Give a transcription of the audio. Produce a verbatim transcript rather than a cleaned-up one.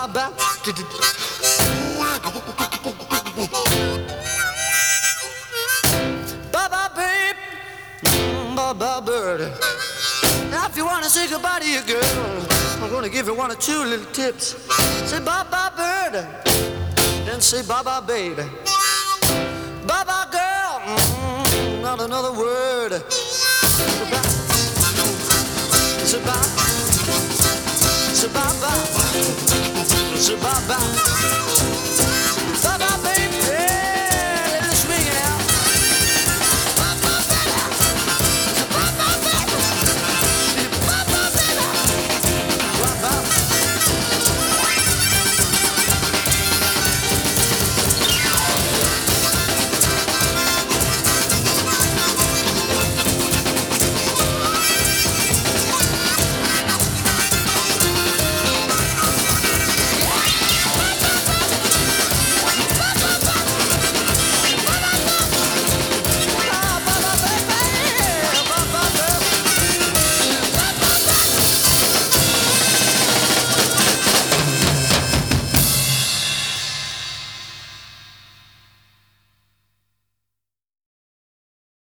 ba ba. Bye bye, babe. Bye bye, bird. Now, if you wanna say goodbye to your girl, I'm gonna give you one or two little tips. Say bye bye, bird. Then say bye bye, babe. Bye bye, girl. Mm, not another word. Goodbye. Say bye. Say bye bye. Say bye bye.